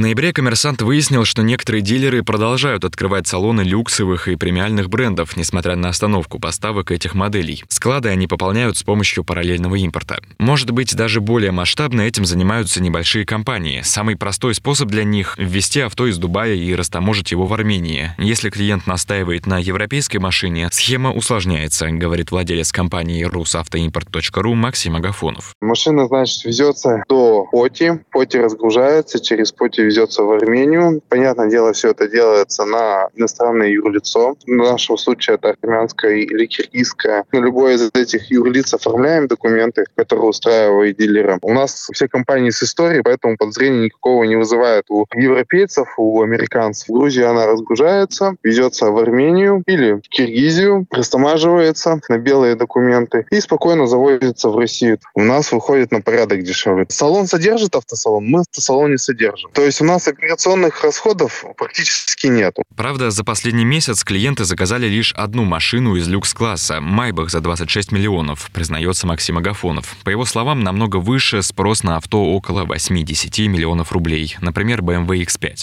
ноябре «Коммерсант» выяснил, что некоторые дилеры продолжают открывать салоны люксовых и премиальных брендов, несмотря на остановку поставок этих моделей. Склады они пополняют с помощью параллельного импорта. Может быть, даже более масштабно этим занимаются небольшие компании. Самый простой способ для них – ввести авто из Дубая и растаможить его в Армении. Если клиент настаивает на европейской машине, схема усложняется, говорит владелец компании rusautoimport.ru Максим Агафонов. Машина, значит, везется до Поти. Поти разгружается, через Поти везется в Армению. Понятное дело, все это делается на иностранное юрлицо. В нашем случае это армянское или киргизское. На любое из этих юрлиц оформляем документы, которые устраивают дилера. У нас все компании с историей, поэтому подозрения никакого не вызывает у европейцев, у американцев. В Грузии она разгружается, везется в Армению или в Киргизию, растамаживается на белые документы и спокойно завозится в Россию. У нас выходит на порядок дешевле. Салон содержит автосалон, мы автосалон не содержим. То есть у нас операционных расходов практически нету. Правда, за последний месяц клиенты заказали лишь одну машину из люкс-класса – «Майбах» за 26 миллионов, признается Максим Агафонов. По его словам, намного выше спрос на авто около 8-10 миллионов рублей, например, BMW X5.